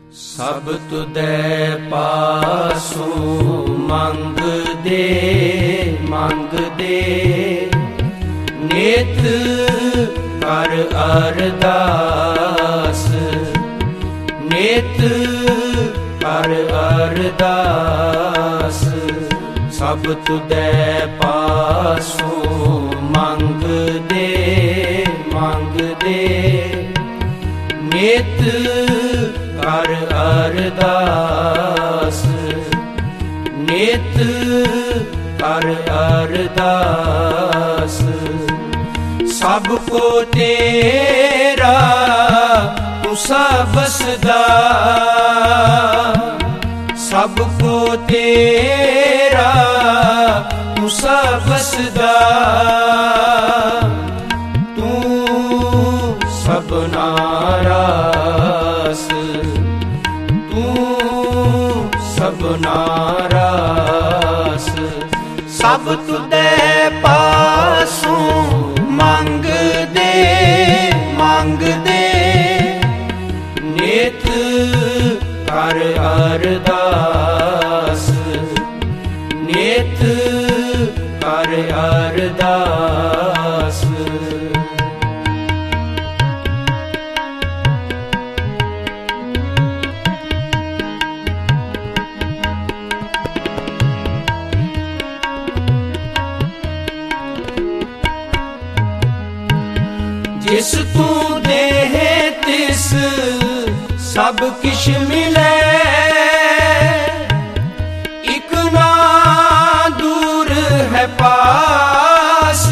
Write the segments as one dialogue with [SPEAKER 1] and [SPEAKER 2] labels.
[SPEAKER 1] ਸਭ ਤੁਧੈ ਪਾਸੋਂ ਮੰਗਦੇ ਮੰਗਦੇ, ਨਿਤ ਕਰ ਅਰਦਾਸ, ਨਿਤ ਕਰ ਅਰਦਾਸ। ਸਭ ਤੁਧੈ ਪਾਸੋਂ ਮੰਗਦੇ ਮੰਗਦੇ, ਨਿਤ ਕਰ ਅਰਦਾਸ, ਨਿਤ ਕਰ ਅਰਦਾਸ। ਸਭ ਕੋ ਤੇਰਾ ਤੂੰ ਸਬਸਦਾ, ਸਭ ਕੋ ਤੇਰਾ ਤੂੰ ਸਬਸਦਾ। ਤੂੰ ਸਭਨਾ ਰਾਸ, ਤੂੰ ਸਭਨਾ ਰਾਸ। ਸਭ ਤੁਧੈ ਪਾਸੋਂ ਮੰਗਦੇ ਮੰਗਦੇ, ਨਿਤ ਕਰ ਅਰਦਾਸ, ਨਿਤ ਕਰ ਅਰਦਾਸ। ਜਿਸ ਤੂੰ ਦੇਹ ਤਿਸ ਸਭ ਕਿਛ ਮਿਲੈ, ਇਕ ਨਾ ਦੂਰ ਹੈ ਪਾਸ।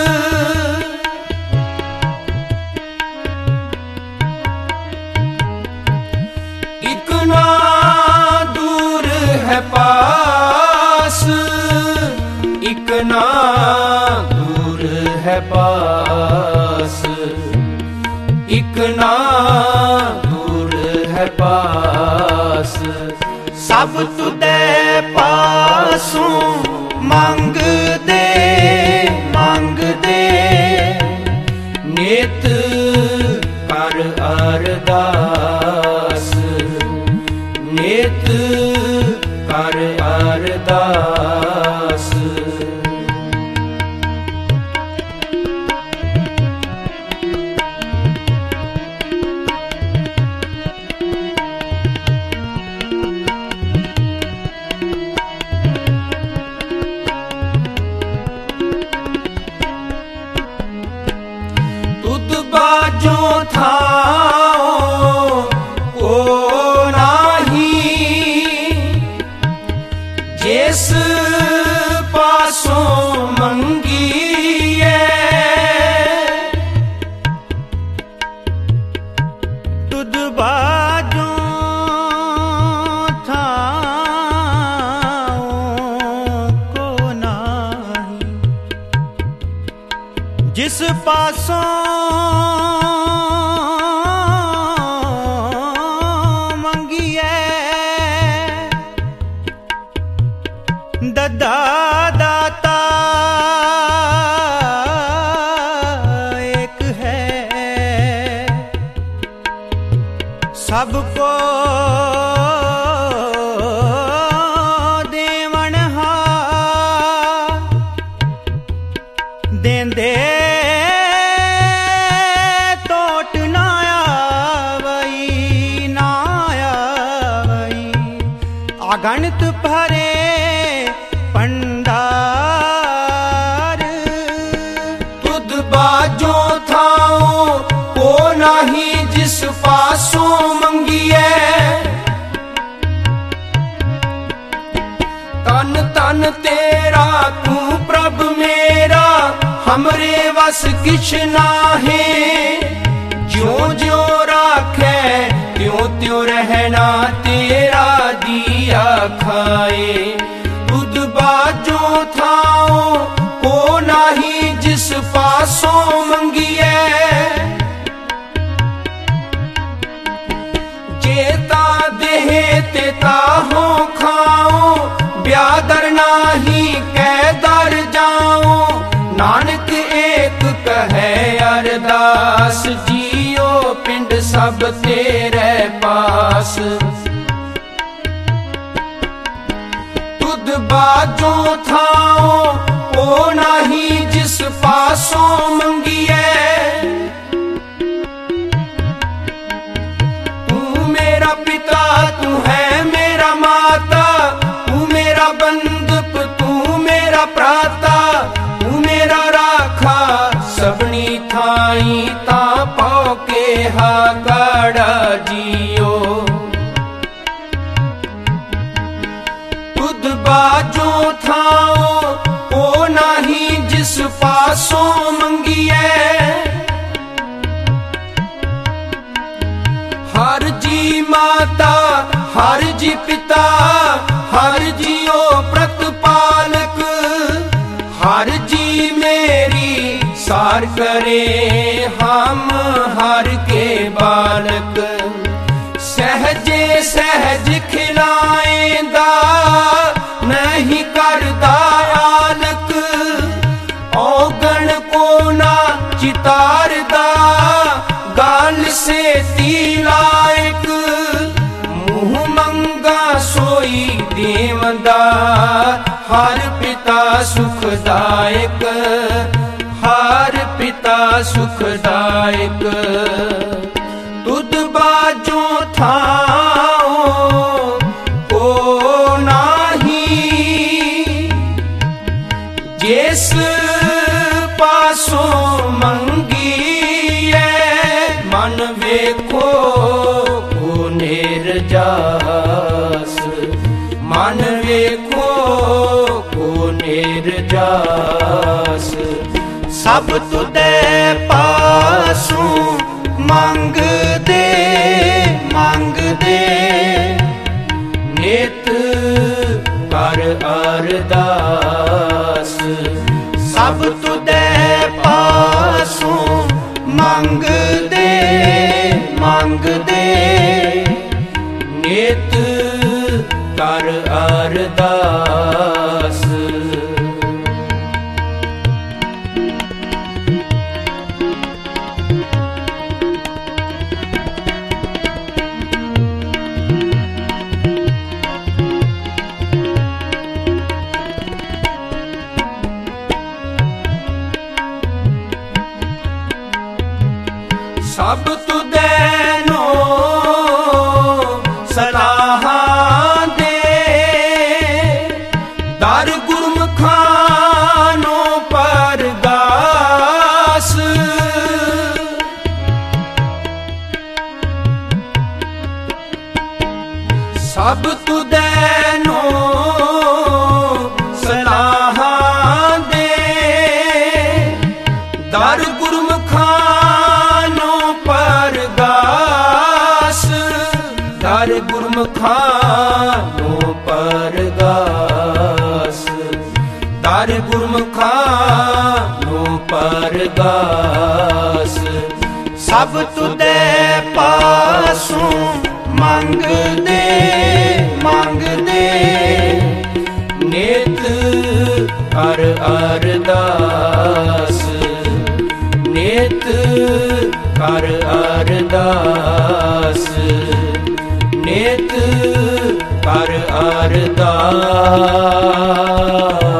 [SPEAKER 1] ਇਕ ਨਾ ਦੂਰ ਹੈ ਪਾਸ, ਇਕ ਨਾ ਦੂਰ ਹੈ ਪਾਸ, ਇਕ ਨਾ ਦੂਰ ਹੈ ਪਾਸ। ਸਭ ਤੁਧੈ ਪਾਸੋਂ ਮੰਗਦੇ ਮੰਗਦੇ, ਨਿਤ ਕਰ ਅਰਦਾਸ, ਨਿਤ ਕਰ ਅਰਦਾਸ। ਬਾਝੋਂ ਥਾਉ ਕੋ ਨਾਹੀ, ਜਿਸ ਪਾਸੋਂ ਮੰਗੀਐ। ਤੁਧ ਬਾਝੋਂ ਥਾਉ ਕੋ ਨਾਹੀ, ਜਿਸ ਪਾਸੋਂ ਦਦਾ ਦਾਤਾ ਏਕ ਹੈ, ਸਭ ਕੋ ਦੇਵਨਹਾਰ। ਦੇਂਦੇ ਟੋਟ ਨਾ ਆਵਈ, ਨਾ ਆਵਈ। ਅਗਣਿਤ ਭਰੇ ਭੰਡਾਰ। ਤੁਧ ਬਾਝੋਂ ਥਾਉ ਕੋ ਨਾਹੀ, ਜਿਸ ਪਾਸੋਂ ਮੰਗੀਐ। ਤਨ ਤਨ ਤੇਰਾ ਤੂੰ ਪ੍ਰਭ ਮੇਰਾ, ਹਮਰੇ ਵਸ ਕਿਛ ਨਾਹੀ। ਜਿਉ ਜਿਉ ਰਾਖੈ ਤਿਉ ਤਿਉ ਰਹਿਣਾ, ਤੇਰਾ ਦੀਆ ਖਾਏ। ਤੁਧ ਬਾਝੋਂ ਥਾਉ ਕੋ ਨਾਹੀ, ਜਿਸ ਪਾਸੋਂ ਮੰਗੀਐ। ਜੇ ਤਾਂ ਦੇਹ ਤੇ ਤਾਹੋਂ ਖਾਉ, ਬਿਆਦਰ ਨਾਹੀ ਕੈ ਦਰ ਜਾਉ। ਨਾਨਕ ਏਕ ਕਹੈ ਅਰਦਾਸ, ਜੀਉ ਪਿੰਡ ਸਭ ਤੇਰੇ ਪਾ पास। तुद बाजो थाओ ओ नाही जिस पासों मंगिए। तू मेरा पिता तू है मेरा माता, तू मेरा बंधुप तू मेरा प्राता, तू मेरा राखा सबनी थाई ता पाओ के हा काड़ा जियो। तुद बाजो थाओ ओ नाही जिस पासों मंगिए। हर जी माता हर जी पिता हर जियो प्रतिपालक, हर जी मेरी सार करे हम हर के बालक। सहजे सहज खिलाएंदा नहीं करदा आलक, औगण को ना चितारदा गाल से तिलायक। मुँह मंगा सोई देवदा हर पिता सुखदायक, हर पिता सुखदायक। तुद बाजो थाओ ओ नाही जिस पासों मंगिए। मन वेखो को निर्जास, मन वेखो को निर्जास। सब तुदे पासों मंग दे नित कर अरदास। सब तुदे पासों मंग दे नित कर अरदास। सब तुदैनो सलाहां दे दर गुरमुखानो परगास। सब तुदैनो सलाहां दे दर गुरमुखानो परगास। दर गुरमुखानो परगास, दर गुरमुखानो परगास। सब तुदे पासों मंग दे नित कर अरदास, नित कर अरदास, नित कर अरदास।